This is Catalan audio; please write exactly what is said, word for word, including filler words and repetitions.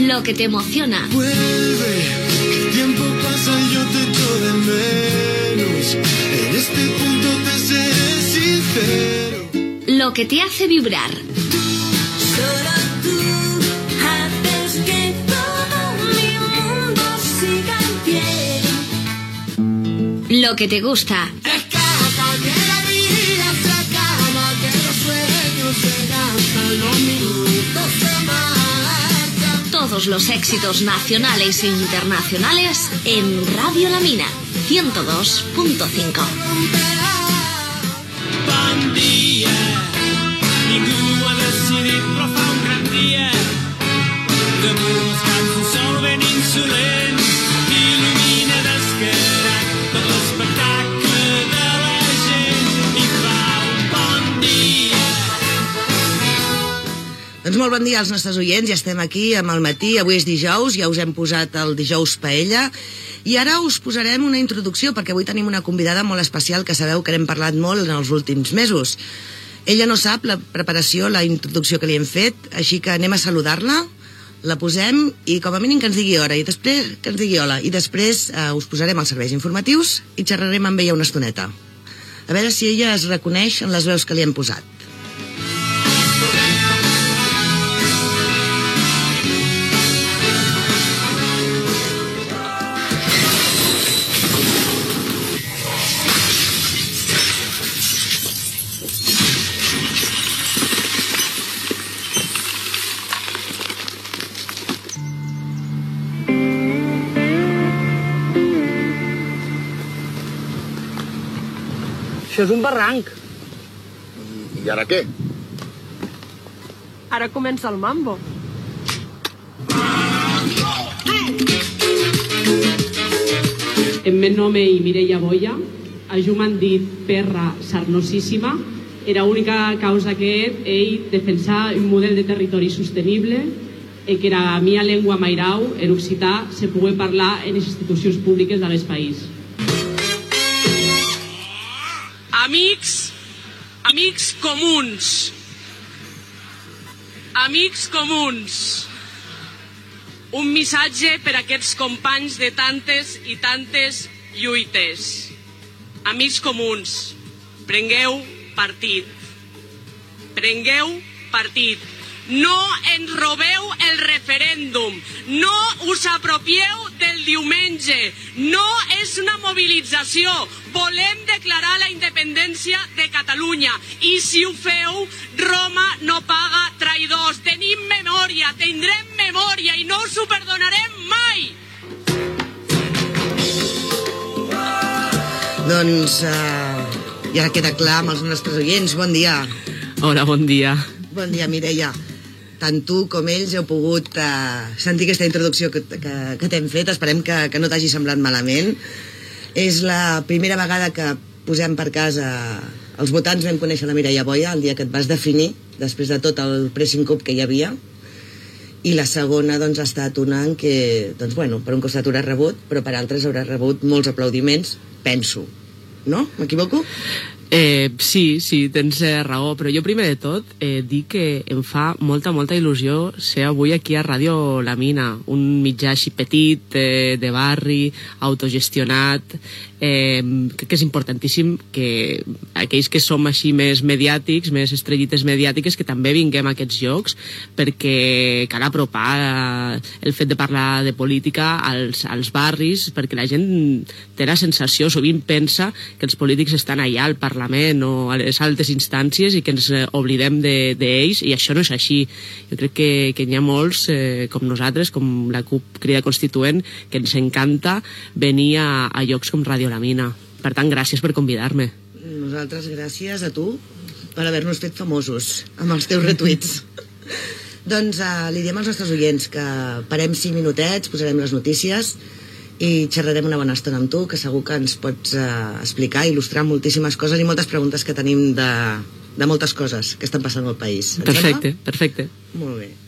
Lo que te emociona. Vuelve, que el tiempo pasa y yo te echo de menos. En este punto te seré sincero. Lo que te hace vibrar. Solo tú haces que todo mi mundo siga en pie. Lo que te gusta. Escapa que la vida se acaba, que los sueños se gastan, los minutos se marcan. Todos los éxitos nacionales e internacionales en Radio La Mina, ciento dos punto cinco. Bon dia, ningú ha decidit, però fa un gran dia. Damunt els camps un sol ben insolent il·lumina descarat tot l'espectacle de la gent i fa un bon dia. Doncs molt bon dia als nostres oients, ja estem aquí amb el matí, avui és dijous, ja us hem posat el dijous paella, i ara us posarem una introducció, perquè avui tenim una convidada molt especial que sabeu que n'hem parlat molt en els últims mesos. Ella no sap la preparació, la introducció que li hem fet, així que anem a saludar-la, la posem i com a mínim que ens digui hora, i després que ens digui hola, i després eh, us posarem els serveis informatius i xerrarem amb ella una estoneta. A veure si ella es reconeix en les veus que li hem posat. Això és un barranc. I, i ara què? Ara comença el mambo. En meu nome i Mireia Boia, a jo m'han dit perra sarnosíssima, era única causa que ell defensar un model de territori sostenible i que la mia llengua mairau, en occità, se pugui parlar en les institucions públiques del país. Amics, amics comuns, amics comuns, un missatge per a aquests companys de tantes i tantes lluites. Amics comuns, prengueu partit, prengueu partit. No ens robeu el referèndum, no us apropieu del diumenge, no és una mobilització, volem declarar la independència de Catalunya i si ho feu, Roma no paga traïdors, tenim memòria, tindrem memòria i no us ho perdonarem mai. Doncs uh, ja queda clar amb els nostres oients, bon dia. Hola, bon dia. Bon dia, Mireia. Tant tu com ells heu pogut uh, sentir aquesta introducció que, que, que t'hem fet. Esperem que, que no t'hagi semblat malament. És la primera vegada que posem per casa... Els votants vam conèixer la Mireia Boia el dia que et vas definir, després de tot el pressing cup que hi havia. I la segona doncs, ha estat una en què, doncs, bueno, per un costat hauràs rebut, però per altres hauràs rebut molts aplaudiments, penso. No? M'equivoco? Eh, sí, sí, tens eh, raó, però jo primer de tot eh, dic que em fa molta, molta il·lusió ser avui aquí a Ràdio La Mina, un mitjà així petit, eh, de barri, autogestionat. Eh, crec que és importantíssim que aquells que som així més mediàtics, més estrellites mediàtiques, que també vinguem a aquests llocs, perquè cal apropar eh, el fet de parlar de política als, als barris, perquè la gent té la sensació, sovint pensa que els polítics estan allà al Parlament o a les altes instàncies i que ens oblidem d'ells, i això no és així. Jo crec que, que n'hi ha molts, eh, com nosaltres, com la CUP Crida Constituent, que ens encanta venir a, a llocs com Ràdio La Mina. Per tant, gràcies per convidar-me. Nosaltres gràcies a tu per haver-nos fet famosos amb els teus retuits. Doncs uh, li diem als nostres oients que parem cinc minutets, posarem les notícies i xerrarem una bona estona amb tu, que segur que ens pots uh, explicar, il·lustrar moltíssimes coses i moltes preguntes que tenim de, de moltes coses que estan passant al país. Perfecte, perfecte. Molt bé.